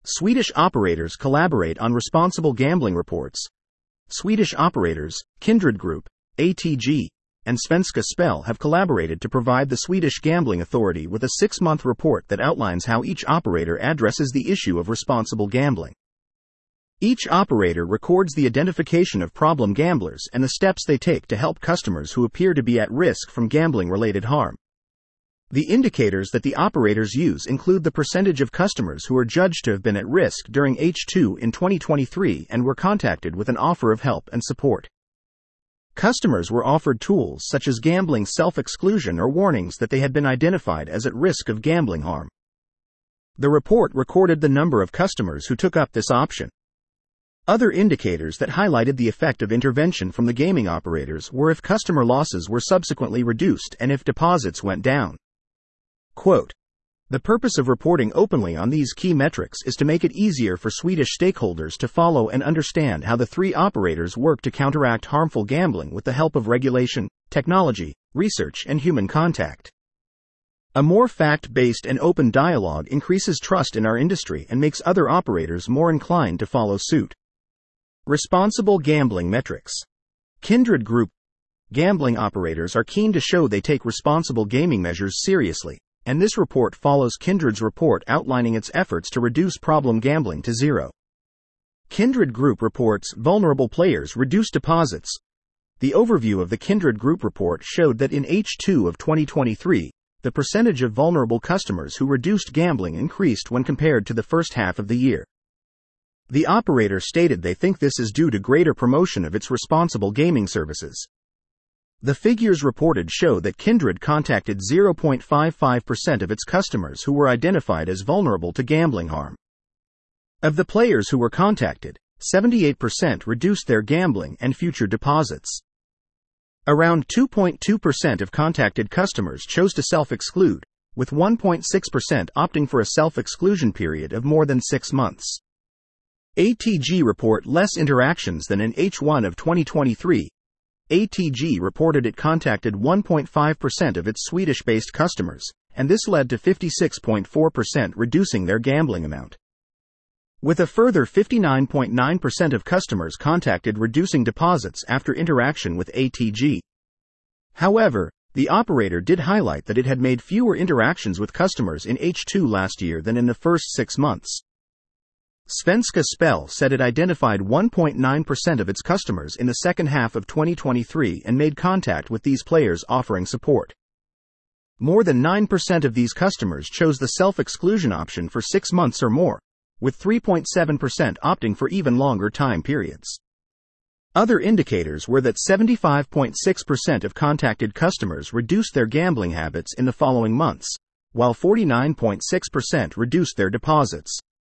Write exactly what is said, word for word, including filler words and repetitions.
Swedish operators collaborate on responsible gambling reports. Swedish operators, Kindred Group, A T G, and Svenska Spel have collaborated to provide the Swedish Gambling Authority with a six-month report that outlines how each operator addresses the issue of responsible gambling. Each operator records the identification of problem gamblers and the steps they take to help customers who appear to be at risk from gambling-related harm. The indicators that the operators use include the percentage of customers who are judged to have been at risk during H two in twenty twenty-three and were contacted with an offer of help and support. Customers were offered tools such as gambling self-exclusion or warnings that they had been identified as at risk of gambling harm. The report recorded the number of customers who took up this option. Other indicators that highlighted the effect of intervention from the gaming operators were if customer losses were subsequently reduced and if deposits went down. Quote, "The purpose of reporting openly on these key metrics is to make it easier for Swedish stakeholders to follow and understand how the three operators work to counteract harmful gambling with the help of regulation, technology, research, and human contact. A more fact-based and open dialogue increases trust in our industry and makes other operators more inclined to follow suit." Responsible gambling metrics. Kindred Group. Gambling operators are keen to show they take responsible gaming measures seriously, and this report follows Kindred's report outlining its efforts to reduce problem gambling to zero. Kindred Group reports vulnerable players reduce deposits. The overview of the Kindred Group report showed that in H two of twenty twenty-three, the percentage of vulnerable customers who reduced gambling increased when compared to the first half of the year. The operator stated they think this is due to greater promotion of its responsible gaming services. The figures reported show that Kindred contacted zero point five five percent of its customers who were identified as vulnerable to gambling harm. Of the players who were contacted, seventy-eight percent reduced their gambling and future deposits. Around two point two percent of contacted customers chose to self-exclude, with one point six percent opting for a self-exclusion period of more than six months. A T G report less interactions than in H one of twenty twenty-three. A T G reported it contacted one point five percent of its Swedish-based customers, and this led to fifty-six point four percent reducing their gambling amount. With a further fifty-nine point nine percent of customers contacted reducing deposits after interaction with A T G. However, the operator did highlight that it had made fewer interactions with customers in H two last year than in the first six months. Svenska Spel said it identified one point nine percent of its customers in the second half of twenty twenty-three and made contact with these players offering support. More than nine percent of these customers chose the self-exclusion option for six months or more, with three point seven percent opting for even longer time periods. Other indicators were that seventy-five point six percent of contacted customers reduced their gambling habits in the following months, while forty-nine point six percent reduced their deposits.